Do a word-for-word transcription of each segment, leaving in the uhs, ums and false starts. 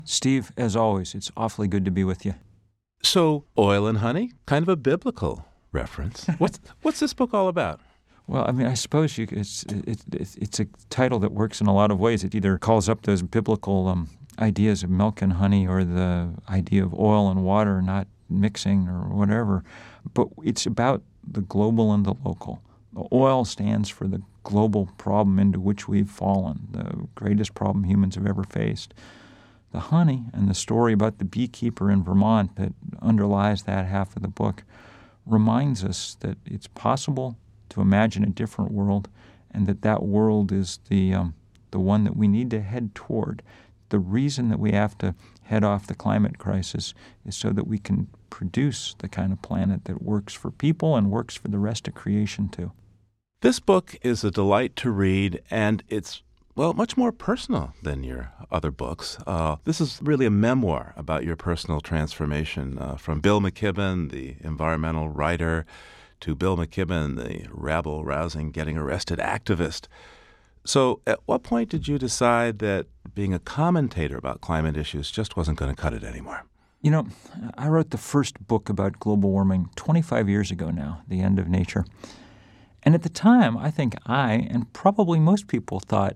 Steve, as always, it's awfully good to be with you. So, Oil and Honey, kind of a biblical reference. What's what's this book all about? Well, I mean, I suppose you, it's it, it, it's a title that works in a lot of ways. It either calls up those biblical um, ideas of milk and honey, or the idea of oil and water not mixing, or whatever. But it's about the global and the local. The oil stands for the global problem into which we've fallen, the greatest problem humans have ever faced. The honey and the story about the beekeeper in Vermont that underlies that half of the book reminds us that it's possible to imagine a different world, and that that world is the um, the one that we need to head toward. The reason that we have to head off the climate crisis is so that we can produce the kind of planet that works for people and works for the rest of creation too. This book is a delight to read, and it's, well, much more personal than your other books. Uh, this is really a memoir about your personal transformation, uh, from Bill McKibben, the environmental writer, to Bill McKibben, the rabble-rousing, getting-arrested activist. So at what point did you decide that being a commentator about climate issues just wasn't going to cut it anymore? You know, I wrote the first book about global warming twenty-five years ago now, The End of Nature. And at the time, I think I, and probably most people, thought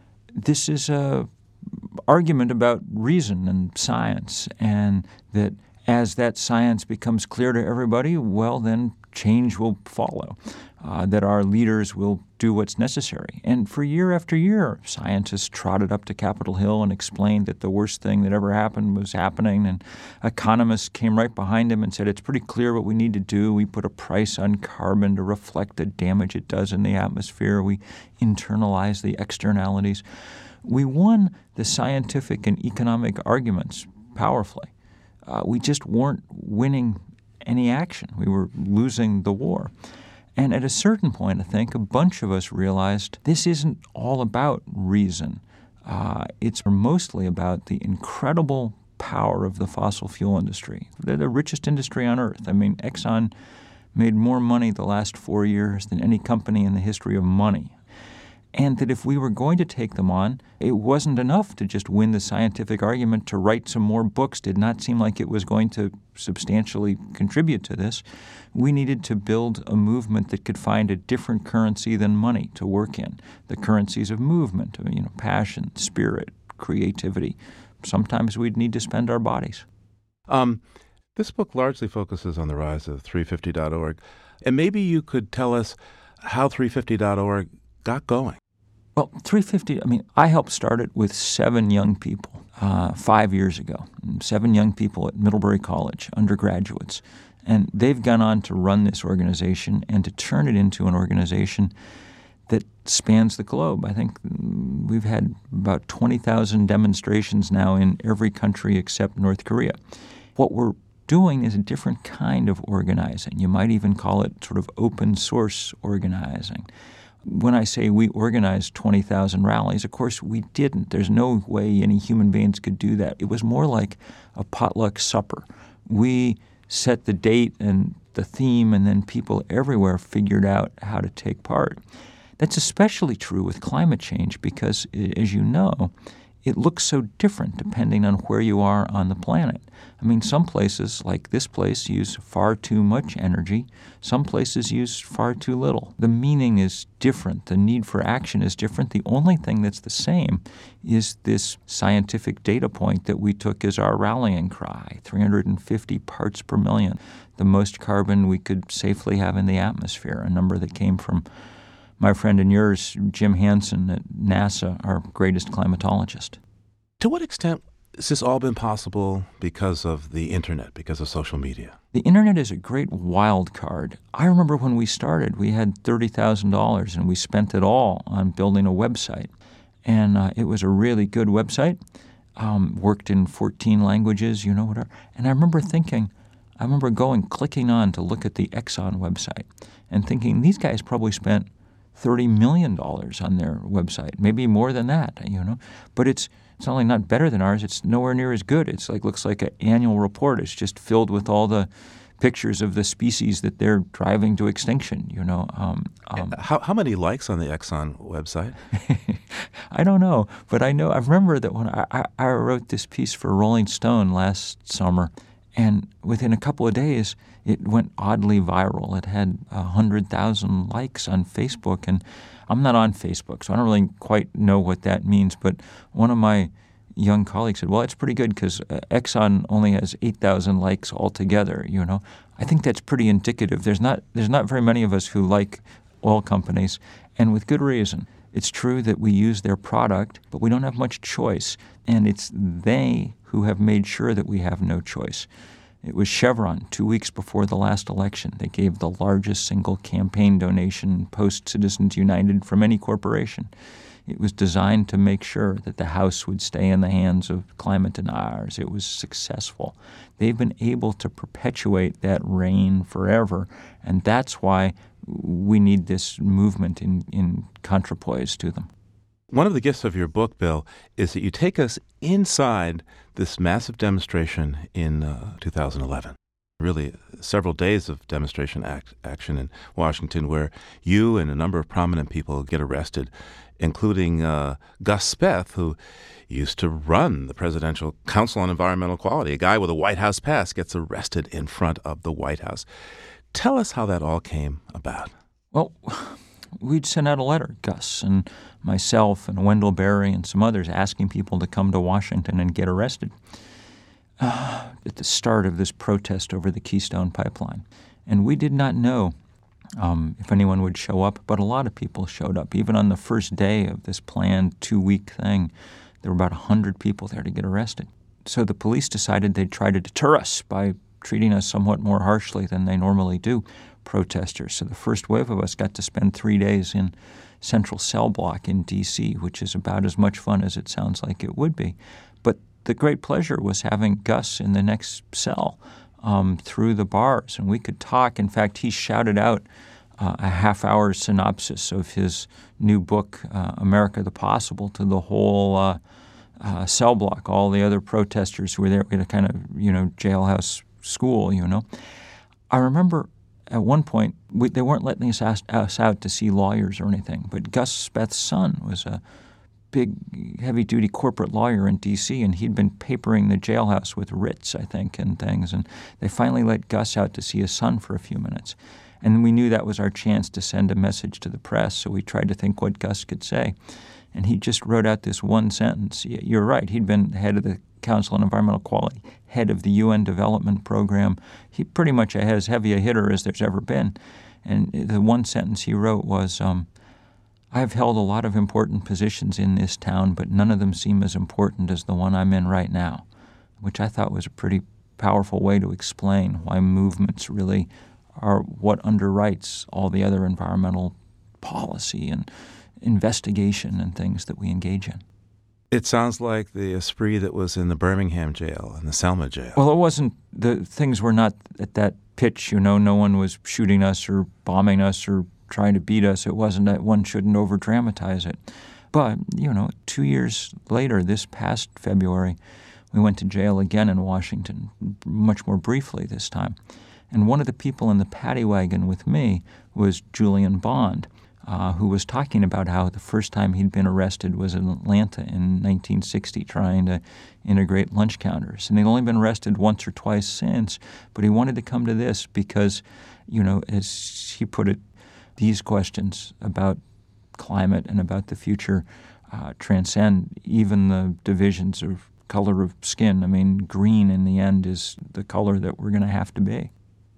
this is a argument about reason and science, and that as that science becomes clear to everybody, well, then change will follow, uh, that our leaders will do what's necessary. And for year after year, scientists trotted up to Capitol Hill and explained that the worst thing that ever happened was happening, and economists came right behind them and said, it's pretty clear what we need to do. We put a price on carbon to reflect the damage it does in the atmosphere. We internalize the externalities. We won the scientific and economic arguments powerfully. Uh, we just weren't winning any action. We were losing the war. And at a certain point, I think, a bunch of us realized this isn't all about reason. Uh, it's mostly about the incredible power of the fossil fuel industry. They're the richest industry on earth. I mean, Exxon made more money the last four years than any company in the history of money. And that if we were going to take them on, it wasn't enough to just win the scientific argument. To write some more books did not seem like it was going to substantially contribute to this. We needed to build a movement that could find a different currency than money to work in, the currencies of movement, you know, passion, spirit, creativity. Sometimes we'd need to spend our bodies. Um, this book largely focuses on the rise of three fifty dot org. And maybe you could tell us how three fifty dot org got going. Well, three fifty, I mean, I helped start it with seven young people uh, five years ago, seven young people at Middlebury College, undergraduates. And they've gone on to run this organization and to turn it into an organization that spans the globe. I think we've had about twenty thousand demonstrations now in every country except North Korea. What we're doing is a different kind of organizing. You might even call it sort of open source organizing. When I say we organized twenty thousand rallies, of course we didn't. There's no way any human beings could do that. It was more like a potluck supper. We set the date and the theme, and then people everywhere figured out how to take part. That's especially true with climate change because, as you know, it looks so different depending on where you are on the planet. I mean, some places, like this place, use far too much energy. Some places use far too little. The meaning is different. The need for action is different. The only thing that's the same is this scientific data point that we took as our rallying cry, three hundred fifty parts per million, the most carbon we could safely have in the atmosphere, a number that came from my friend and yours, Jim Hansen at NASA, our greatest climatologist. To what extent has this all been possible because of the internet, because of social media? The internet is a great wild card. I remember when we started, we had thirty thousand dollars and we spent it all on building a website. And uh, it was a really good website, um, worked in fourteen languages, you know, whatever. And I remember thinking, I remember going, clicking on to look at the Exxon website and thinking, these guys probably spent thirty million dollars on their website, maybe more than that, you know. But it's it's not only not better than ours, it's nowhere near as good. It's like looks like an annual report. It's just filled with all the pictures of the species that they're driving to extinction, you know. Um, um, how, how many likes on the Exxon website? I don't know, but I know I remember that when I, I, I wrote this piece for Rolling Stone last summer, and within a couple of days, it went oddly viral. It had one hundred thousand likes on Facebook, and I'm not on Facebook, so I don't really quite know what that means, but one of my young colleagues said, well, it's pretty good because uh, Exxon only has eight thousand likes altogether, you know. I think that's pretty indicative. There's not there's not very many of us who like oil companies, and with good reason. It's true that we use their product, but we don't have much choice, and it's they who have made sure that we have no choice. It was Chevron, two weeks before the last election. They gave the largest single campaign donation post-Citizens United from any corporation. It was designed to make sure that the House would stay in the hands of climate deniers. It was successful. They've been able to perpetuate that reign forever, and that's why we need this movement in, in counterpoise to them. One of the gifts of your book, Bill, is that you take us inside this massive demonstration in uh, two thousand eleven. Really several days of demonstration act, action in Washington where you and a number of prominent people get arrested, including uh, Gus Speth, who used to run the Presidential Council on Environmental Quality. A guy with a White House pass gets arrested in front of the White House. Tell us how that all came about. Well, we'd sent out a letter, Gus and myself and Wendell Berry and some others, asking people to come to Washington and get arrested uh, at the start of this protest over the Keystone Pipeline. And we did not know um, if anyone would show up, but a lot of people showed up. Even on the first day of this planned two-week thing, there were about one hundred people there to get arrested. So the police decided they'd try to deter us by treating us somewhat more harshly than they normally do protesters. So the first wave of us got to spend three days in Central Cell Block in D C, which is about as much fun as it sounds like it would be. But the great pleasure was having Gus in the next cell um, through the bars, and we could talk. In fact, he shouted out uh, a half-hour synopsis of his new book, uh, America the Possible, to the whole uh, uh, cell block, all the other protesters who were there in a kind of, you know, jailhouse school, you know. I remember at one point, we, they weren't letting us, ask, us out to see lawyers or anything, but Gus Speth's son was a big, heavy-duty corporate lawyer in D C, and he'd been papering the jailhouse with writs, I think, and things, and they finally let Gus out to see his son for a few minutes. And we knew that was our chance to send a message to the press, so we tried to think what Gus could say. And he just wrote out this one sentence. You're right, he'd been head of the Council on Environmental Quality, head of the U N Development Program. He pretty much as heavy a hitter as there's ever been. And the one sentence he wrote was, um, I've held a lot of important positions in this town, but none of them seem as important as the one I'm in right now, which I thought was a pretty powerful way to explain why movements really are what underwrites all the other environmental policy and investigation and things that we engage in. It sounds like the esprit that was in the Birmingham jail and the Selma jail. Well, it wasn't, the things were not at that pitch, you know. No one was shooting us or bombing us or trying to beat us. It wasn't that. One shouldn't over-dramatize it. But, you know, two years later, this past February, we went to jail again in Washington, much more briefly this time. And one of the people in the paddy wagon with me was Julian Bond, uh, who was talking about how the first time he'd been arrested was in Atlanta in nineteen sixty trying to integrate lunch counters. And he'd only been arrested once or twice since, but he wanted to come to this because, you know, as he put it, these questions about climate and about the future uh, transcend even the divisions of color of skin. I mean, green in the end is the color that we're going to have to be.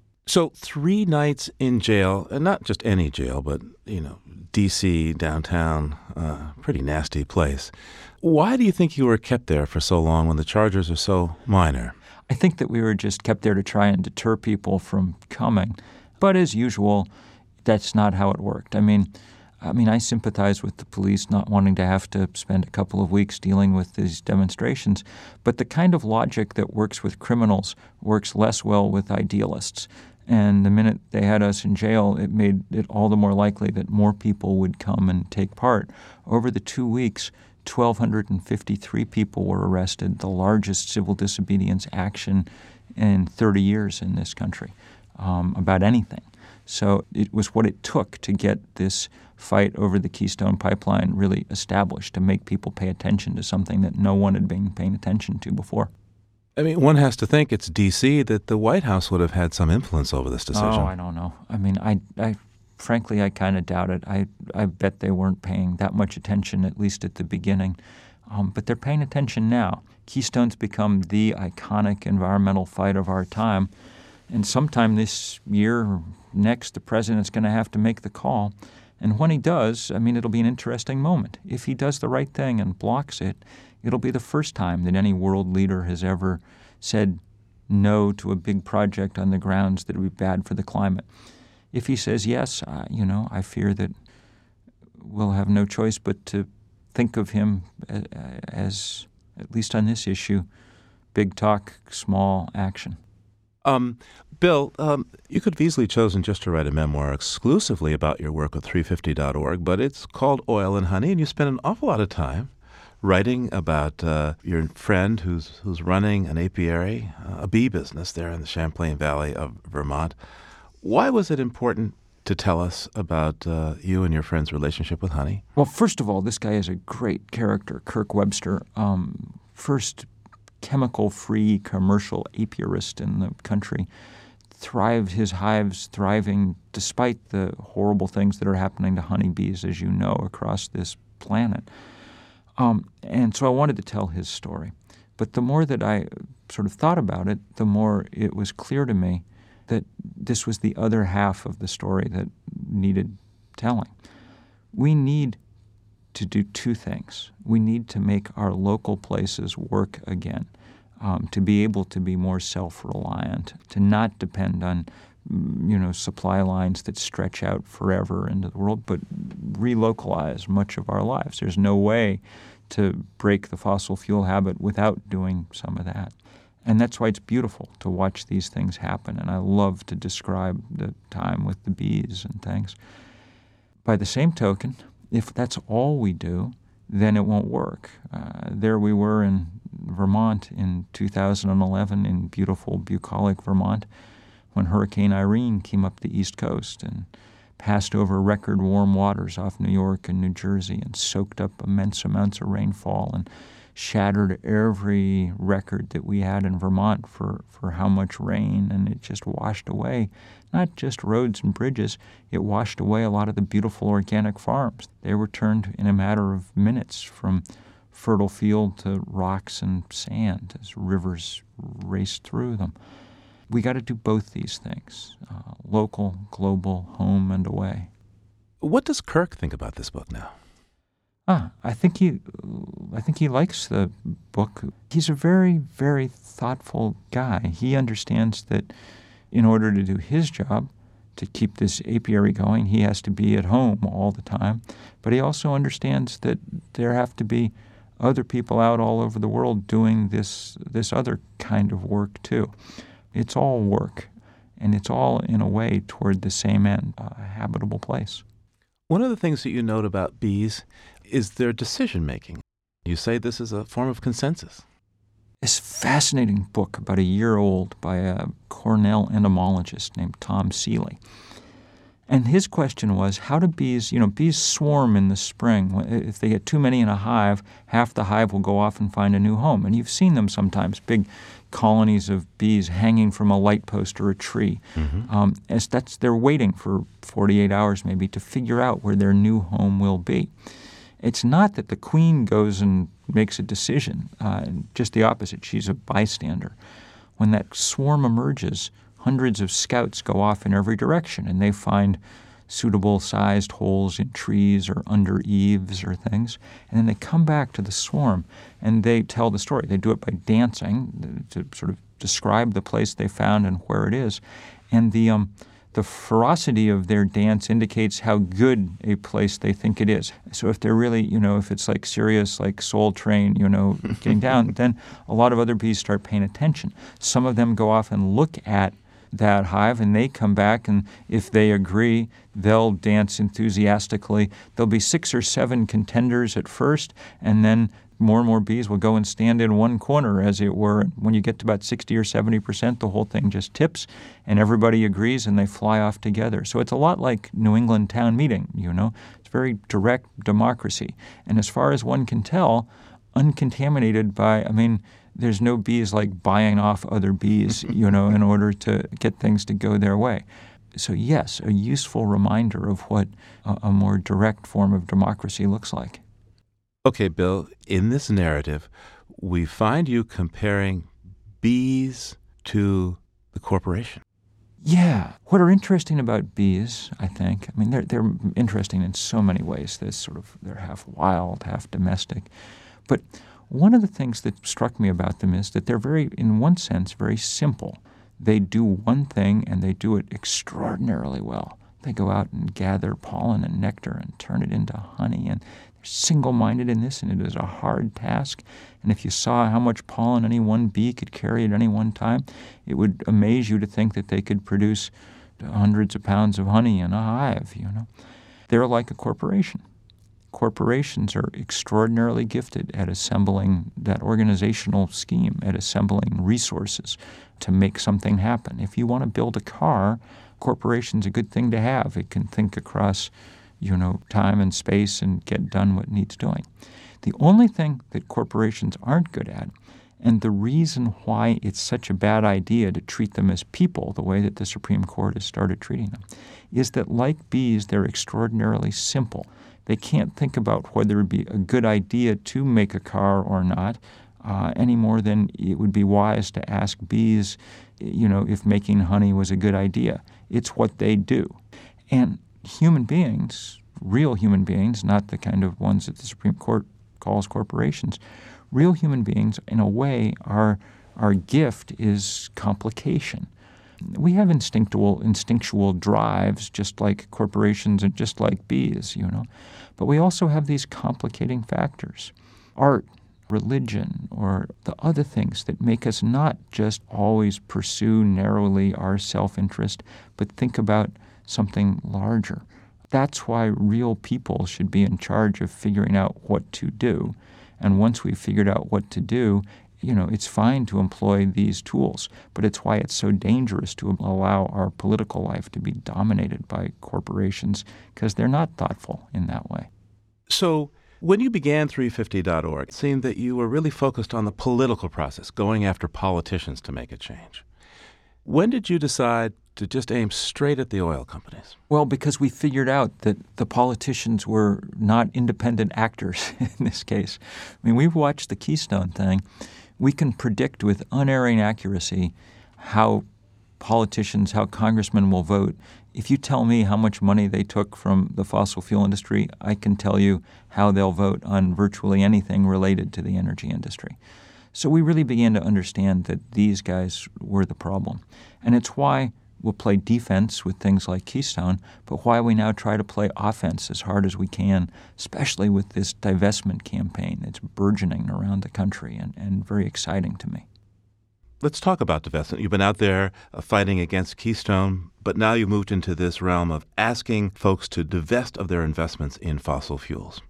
So three nights in jail, and not just any jail, but, you know, D C, downtown, uh, pretty nasty place. Why do you think you were kept there for so long when the charges are so minor? I think that we were just kept there to try and deter people from coming. But as usual, that's not how it worked. I mean, I mean, I sympathize with the police not wanting to have to spend a couple of weeks dealing with these demonstrations, but the kind of logic that works with criminals works less well with idealists. And the minute they had us in jail, it made it all the more likely that more people would come and take part. Over the two weeks, one thousand two hundred fifty-three people were arrested, the largest civil disobedience action in thirty years in this country. um, about anything. So it was what it took to get this fight over the Keystone Pipeline really established, to make people pay attention to something that no one had been paying attention to before. I mean, one has to think it's D C that the White House would have had some influence over this decision. Oh, I don't know. I mean, I, I frankly, I kind of doubt it. I, I bet they weren't paying that much attention, at least at the beginning. Um, but they're paying attention now. Keystone's become the iconic environmental fight of our time. And sometime this year or next, the president's going to have to make the call. And when he does, I mean, it'll be an interesting moment. If he does the right thing and blocks it, it'll be the first time that any world leader has ever said no to a big project on the grounds that it would be bad for the climate. If he says yes, uh, you know, I fear that we'll have no choice but to think of him as, as at least on this issue, big talk, small action. Um, Bill, um, you could have easily chosen just to write a memoir exclusively about your work with three fifty dot org, but it's called Oil and Honey, and you spend an awful lot of time writing about uh, your friend who's who's running an apiary, uh, a bee business there in the Champlain Valley of Vermont. Why was it important to tell us about uh, you and your friend's relationship with honey? Well, first of all, this guy is a great character, Kirk Webster, um, first chemical-free commercial apiarist in the country. Thrived his hives thriving despite the horrible things that are happening to honeybees, as you know, across this planet. Um, and so I wanted to tell his story. But the more that I sort of thought about it, the more it was clear to me that this was the other half of the story that needed telling. We need to do two things. We need to make our local places work again, um, to be able to be more self-reliant, to not depend on you know, supply lines that stretch out forever into the world, but relocalize much of our lives. There's no way to break the fossil fuel habit without doing some of that. And that's why it's beautiful to watch these things happen. And I love to describe the time with the bees and things. By the same token, if that's all we do, then it won't work. Uh, there we were in Vermont in two thousand eleven, in beautiful bucolic Vermont, when Hurricane Irene came up the East Coast and passed over record warm waters off New York and New Jersey and soaked up immense amounts of rainfall and shattered every record that we had in Vermont for, for how much rain, and it just washed away not just roads and bridges, it washed away a lot of the beautiful organic farms. They were turned in a matter of minutes from fertile field to rocks and sand as rivers raced through them. We got to do both these things, uh, local, global, home, and away. What does Kirk think about this book now? Ah, I think he, I think he likes the book. He's a very, very thoughtful guy. He understands that in order to do his job, to keep this apiary going, he has to be at home all the time. But he also understands that there have to be other people out all over the world doing this this other kind of work too. It's all work, and it's all in a way toward the same end, a habitable place. One of the things that you note about bees is their decision-making. You say this is a form of consensus. This fascinating book, about a year old, by a Cornell entomologist named Tom Seeley. And his question was, how do bees, you know, bees swarm in the spring. If they get too many in a hive, half the hive will go off and find a new home. And you've seen them sometimes, big colonies of bees hanging from a light post or a tree. Mm-hmm. Um, as that's they're waiting for forty-eight hours maybe to figure out where their new home will be. It's not that the queen goes and makes a decision. Uh, just the opposite. She's a bystander. When that swarm emerges, hundreds of scouts go off in every direction, and they find suitable sized holes in trees or under eaves or things. And then they come back to the swarm, and they tell the story. They do it by dancing to sort of describe the place they found and where it is. And the um, the ferocity of their dance indicates how good a place they think it is. So if they're really, you know, if it's like serious, like Soul Train, you know, getting down, then a lot of other bees start paying attention. Some of them go off and look at that hive, and they come back, and if they agree, they'll dance enthusiastically. There'll be six or seven contenders at first, and then more and more bees will go and stand in one corner, as it were. When you get to about sixty or seventy percent, the whole thing just tips, and everybody agrees, and they fly off together. So it's a lot like New England town meeting, you know. It's very direct democracy. And as far as one can tell, uncontaminated by, I mean, there's no bees like buying off other bees, you know, in order to get things to go their way. So yes, a useful reminder of what a, a more direct form of democracy looks like. Okay, Bill, in this narrative, we find you comparing bees to the corporation. Yeah. What are interesting about bees, I think, I mean, they're, they're interesting in so many ways. They're sort of, they're half wild, half domestic. But one of the things that struck me about them is that they're very, in one sense, very simple. They do one thing, and they do it extraordinarily well. They go out and gather pollen and nectar and turn it into honey, and they're single-minded in this, and it is a hard task. And if you saw how much pollen any one bee could carry at any one time, it would amaze you to think that they could produce hundreds of pounds of honey in a hive, you know. They're like a corporation. Corporations are extraordinarily gifted at assembling that organizational scheme, at assembling resources to make something happen. If you want to build a car, corporation's a good thing to have. It can think across, you know, time and space and get done what needs doing. The only thing that corporations aren't good at, and the reason why it's such a bad idea to treat them as people the way that the Supreme Court has started treating them, is that like bees, they're extraordinarily simple. They can't think about whether it would be a good idea to make a car or not, uh, any more than it would be wise to ask bees, you know, if making honey was a good idea. It's what they do. And human beings, real human beings, not the kind of ones that the Supreme Court calls corporations, real human beings, in a way, our, our gift is complication. We have instinctual instinctual drives, just like corporations and just like bees, you know. But we also have these complicating factors. Art, religion, or the other things that make us not just always pursue narrowly our self-interest, but think about something larger. That's why real people should be in charge of figuring out what to do. And once we've figured out what to do, you know, it's fine to employ these tools, but it's why it's so dangerous to allow our political life to be dominated by corporations, because they're not thoughtful in that way. So when you began three fifty dot org, it seemed that you were really focused on the political process, going after politicians to make a change. When did you decide to just aim straight at the oil companies? Well, because we figured out that the politicians were not independent actors in this case. I mean, we've watched the Keystone thing. We can predict with unerring accuracy how politicians, how congressmen will vote. If you tell me how much money they took from the fossil fuel industry, I can tell you how they'll vote on virtually anything related to the energy industry. So we really began to understand that these guys were the problem. And it's why we'll play defense with things like Keystone, but why we now try to play offense as hard as we can, especially with this divestment campaign that's burgeoning around the country and, and very exciting to me. Let's talk about divestment. You've been out there uh, fighting against Keystone, but now you've moved into this realm of asking folks to divest of their investments in fossil fuels.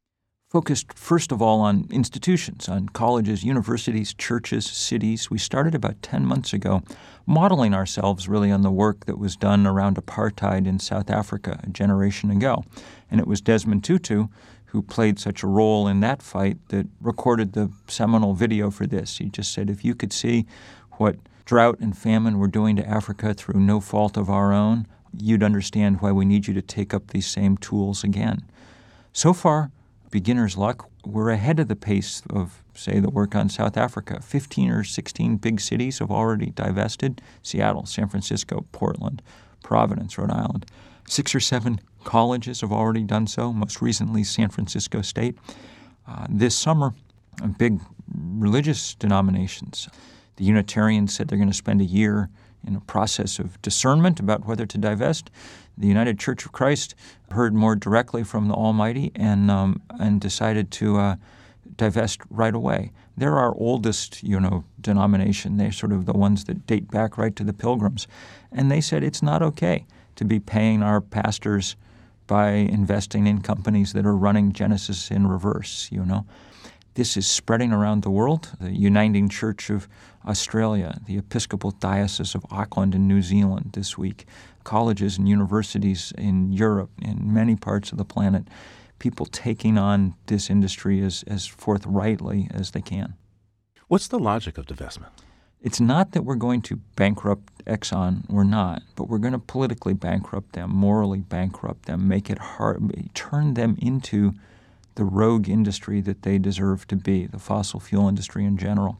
Focused first of all on institutions, on colleges, universities, churches, cities. We started about ten months ago, modeling ourselves really on the work that was done around apartheid in South Africa a generation ago. And it was Desmond Tutu who played such a role in that fight that recorded the seminal video for this. He just said, if you could see what drought and famine were doing to Africa through no fault of our own, you'd understand why we need you to take up these same tools again. So far, beginner's luck, we're ahead of the pace of, say, the work on South Africa. fifteen or sixteen big cities have already divested: Seattle, San Francisco, Portland, Providence, Rhode Island. Six or seven colleges have already done so, most recently San Francisco State. Uh, this summer, big religious denominations. The Unitarians said they're going to spend a year in a process of discernment about whether to divest. The United Church of Christ heard more directly from the Almighty and um, and decided to uh, divest right away. They're our oldest, you know, denomination. They're sort of the ones that date back right to the Pilgrims. And they said it's not okay to be paying our pastors by investing in companies that are running Genesis in reverse, you know. This is spreading around the world. The Uniting Church of Australia, the Episcopal Diocese of Auckland in New Zealand this week, colleges and universities in Europe, in many parts of the planet, people taking on this industry as, as forthrightly as they can. What's the logic of divestment? It's not that we're going to bankrupt Exxon. We're not. But we're going to politically bankrupt them, morally bankrupt them, make it hard, turn them into the rogue industry that they deserve to be, the fossil fuel industry in general.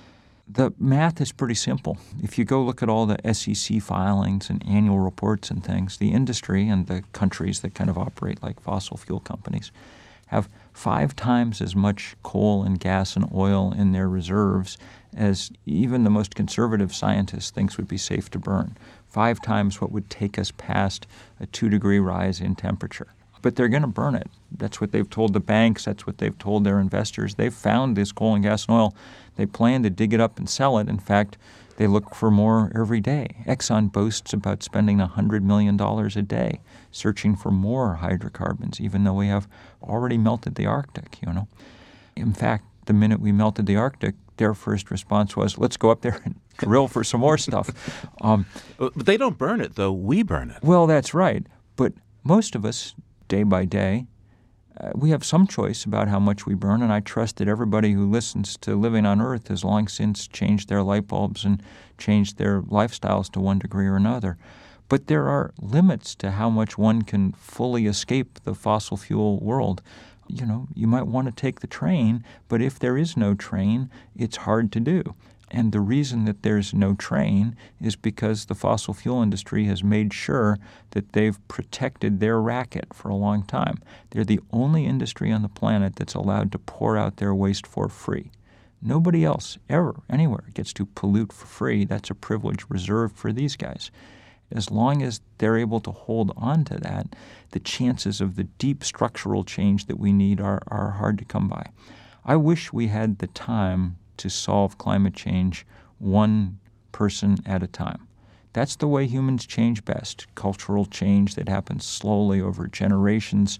The math is pretty simple. If you go look at all the S E C filings and annual reports and things, the industry and the countries that kind of operate like fossil fuel companies have five times as much coal and gas and oil in their reserves as even the most conservative scientist thinks would be safe to burn. Five times what would take us past a two-degree rise in temperature. But they're going to burn it. That's what they've told the banks. That's what they've told their investors. They've found this coal and gas and oil. They plan to dig it up and sell it. In fact, they look for more every day. Exxon boasts about spending one hundred million dollars a day searching for more hydrocarbons, even though we have already melted the Arctic, you know. In fact, the minute we melted the Arctic, their first response was, let's go up there and drill for some more stuff. Um, but they don't burn it, though. We burn it. Well, that's right. But most of us, day by day, uh, we have some choice about how much we burn, and I trust that everybody who listens to Living on Earth has long since changed their light bulbs and changed their lifestyles to one degree or another. But there are limits to how much one can fully escape the fossil fuel world. You know, you might want to take the train, but if there is no train, it's hard to do. And the reason that there's no train is because the fossil fuel industry has made sure that they've protected their racket for a long time. They're the only industry on the planet that's allowed to pour out their waste for free. Nobody else ever, anywhere, gets to pollute for free. That's a privilege reserved for these guys. As long as they're able to hold on to that, the chances of the deep structural change that we need are, are hard to come by. I wish we had the time to solve climate change one person at a time. That's the way humans change best. Cultural change that happens slowly over generations.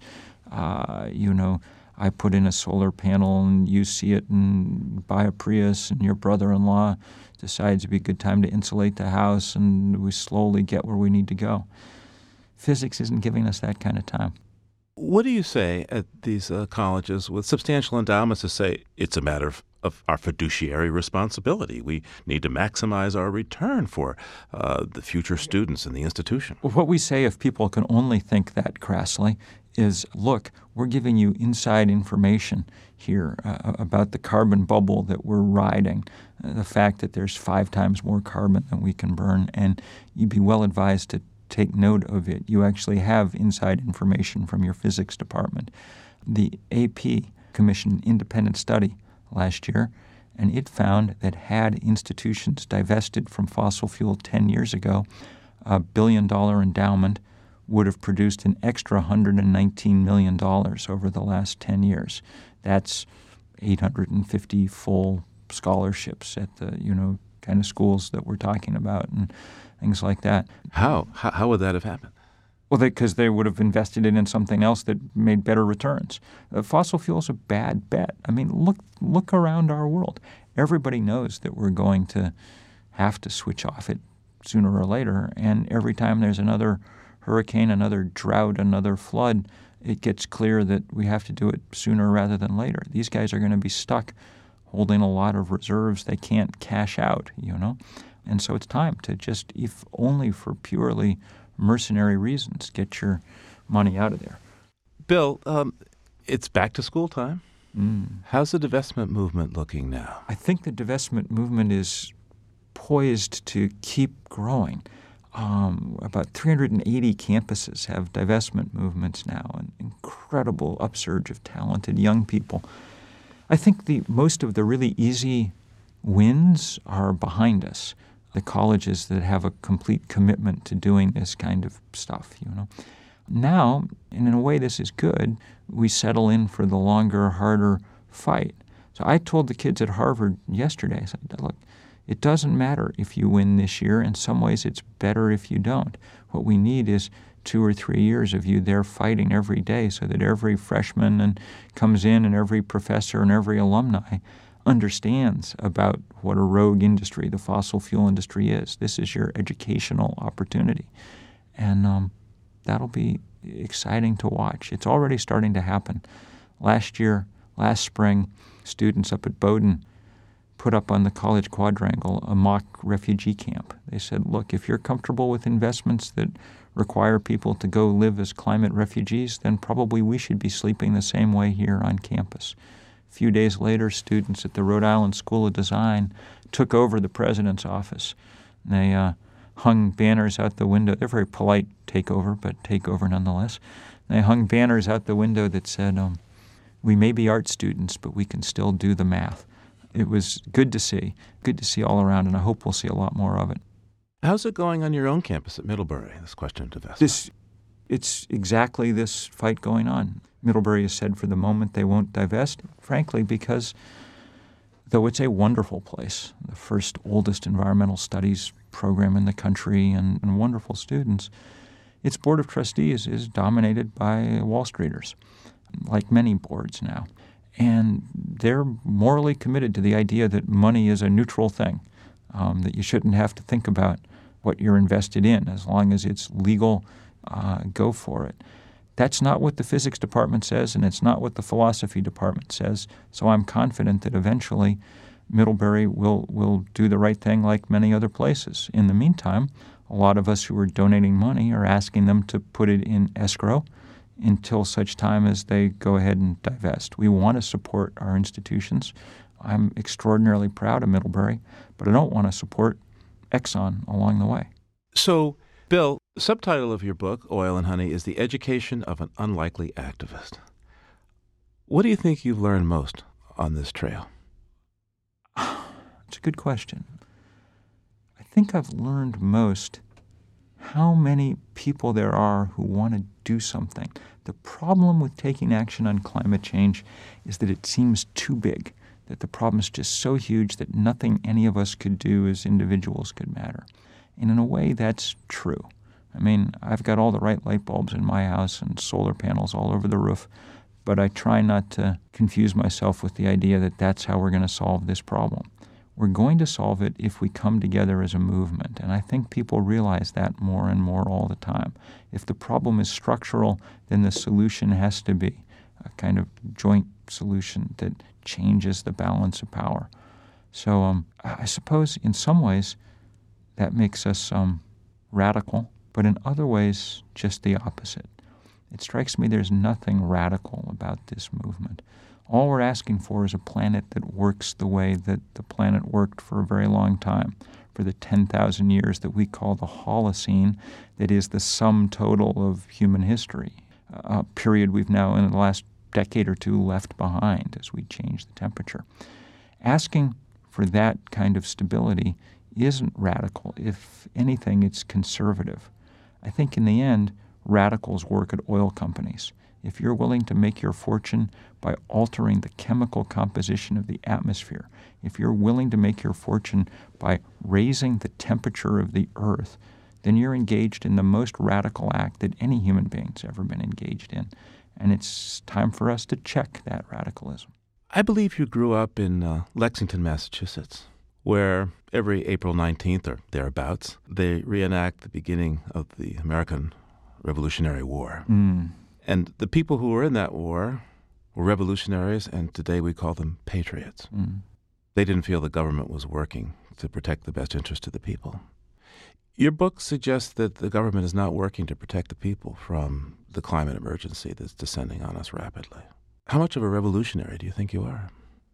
Uh, you know, I put in a solar panel and you see it and buy a Prius, and your brother-in-law decides it'd be a good time to insulate the house, and we slowly get where we need to go. Physics isn't giving us that kind of time. What do you say at these uh, colleges with substantial endowments to say it's a matter of, of our fiduciary responsibility? We need to maximize our return for uh, the future students in the institution. Well, what we say, if people can only think that crassly, is, look, we're giving you inside information here uh, about the carbon bubble that we're riding, uh, the fact that there's five times more carbon than we can burn, and you'd be well advised to take note of it. You actually have inside information from your physics department. The A P commissioned an independent study last year, and it found that had institutions divested from fossil fuel ten years ago, a billion-dollar endowment would have produced an extra one hundred nineteen million dollars over the last ten years. That's eight hundred fifty full scholarships at the, you know, kind of schools that we're talking about and things like that. How? How, how would that have happened? Well, because they, they would have invested it in something else that made better returns. Uh, fossil fuel is a bad bet. I mean, look look around our world. Everybody knows that we're going to have to switch off it sooner or later, and every time there's another hurricane, another drought, another flood, it gets clear that we have to do it sooner rather than later. These guys are going to be stuck holding a lot of reserves they can't cash out, you know. And so it's time to just, if only for purely mercenary reasons, get your money out of there. Bill, um, it's back to school time. Mm. How's the divestment movement looking now? I think the divestment movement is poised to keep growing. Um, about three hundred eighty campuses have divestment movements now, an incredible upsurge of talented young people. I think the most of the really easy wins are behind us. The colleges that have a complete commitment to doing this kind of stuff, you know. Now, and in a way this is good, we settle in for the longer, harder fight. So I told the kids at Harvard yesterday, I said, look, it doesn't matter if you win this year. In some ways, it's better if you don't. What we need is two or three years of you there fighting every day so that every freshman and comes in and every professor and every alumni understands about what a rogue industry the fossil fuel industry is. This is your educational opportunity. And um, that'll be exciting to watch. It's already starting to happen. Last year, last spring, students up at Bowdoin put up on the College Quadrangle a mock refugee camp. They said, look, if you're comfortable with investments that require people to go live as climate refugees, then probably we should be sleeping the same way here on campus. A few days later, students at the Rhode Island School of Design took over the president's office. They uh, hung banners out the window. They're very polite takeover, but takeover nonetheless. They hung banners out the window that said, um, we may be art students, but we can still do the math. It was good to see, good to see all around, and I hope we'll see a lot more of it. How's it going on your own campus at Middlebury, this question of divestment? This, it's exactly this fight going on. Middlebury has said for the moment they won't divest, frankly, because though it's a wonderful place, the first oldest environmental studies program in the country and, and wonderful students, its board of trustees is dominated by Wall Streeters, like many boards now. And they're morally committed to the idea that money is a neutral thing, um, that you shouldn't have to think about what you're invested in. As long as it's legal, uh, go for it. That's not what the physics department says, and it's not what the philosophy department says. So I'm confident that eventually Middlebury will, will do the right thing like many other places. In the meantime, a lot of us who are donating money are asking them to put it in escrow until such time as they go ahead and divest. We want to support our institutions. I'm extraordinarily proud of Middlebury, but I don't want to support Exxon along the way. So, Bill, the subtitle of your book, Oil and Honey, is The Education of an Unlikely Activist. What do you think you've learned most on this trail? It's a good question. I think I've learned most how many people there are who want to do something. The problem with taking action on climate change is that it seems too big, that the problem is just so huge that nothing any of us could do as individuals could matter. And in a way, that's true. I mean, I've got all the right light bulbs in my house and solar panels all over the roof, but I try not to confuse myself with the idea that that's how we're going to solve this problem. We're going to solve it if we come together as a movement, and I think people realize that more and more all the time. If the problem is structural, then the solution has to be a kind of joint solution that changes the balance of power. So um, I suppose in some ways that makes us um, radical, but in other ways just the opposite. It strikes me there's nothing radical about this movement. All we're asking for is a planet that works the way that the planet worked for a very long time, for the ten thousand years that we call the Holocene, that is the sum total of human history, a period we've now in the last decade or two left behind as we change the temperature. Asking for that kind of stability isn't radical. If anything, it's conservative. I think in the end, radicals work at oil companies. If you're willing to make your fortune by altering the chemical composition of the atmosphere, if you're willing to make your fortune by raising the temperature of the earth, then you're engaged in the most radical act that any human being's ever been engaged in. And it's time for us to check that radicalism. I believe you grew up in uh, Lexington, Massachusetts, where every April nineteenth or thereabouts, they reenact the beginning of the American Revolutionary War. Mm. And the people who were in that war were revolutionaries, and today we call them patriots. Mm. They didn't feel the government was working to protect the best interest of the people. Your book suggests that the government is not working to protect the people from the climate emergency that's descending on us rapidly. How much of a revolutionary do you think you are?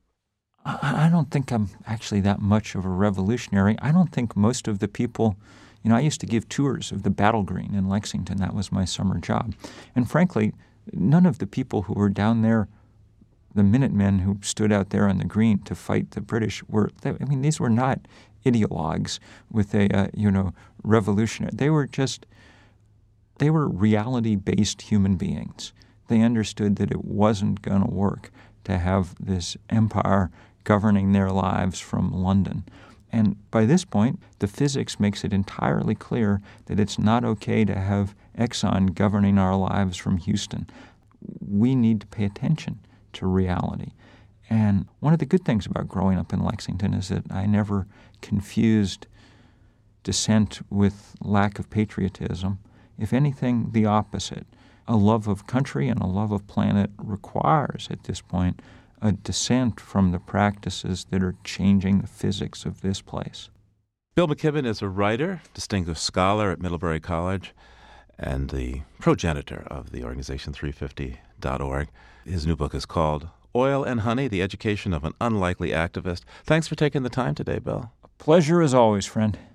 I don't think I'm actually that much of a revolutionary. I don't think most of the people, you know, I used to give tours of the Battle Green in Lexington. That was my summer job. And frankly, none of the people who were down there, the Minutemen who stood out there on the green to fight the British, were, I mean, these were not ideologues with a, uh, you know, revolutionary. They were just, they were reality-based human beings. They understood that it wasn't going to work to have this empire governing their lives from London. And by this point, the physics makes it entirely clear that it's not okay to have Exxon governing our lives from Houston. We need to pay attention to reality. And one of the good things about growing up in Lexington is that I never confused dissent with lack of patriotism. If anything, the opposite. A love of country and a love of planet requires, at this point, a dissent from the practices that are changing the physics of this place. Bill McKibben is a writer, distinguished scholar at Middlebury College, and the progenitor of the organization three fifty dot org. His new book is called Oil and Honey, The Education of an Unlikely Activist. Thanks for taking the time today, Bill. Pleasure as always, friend.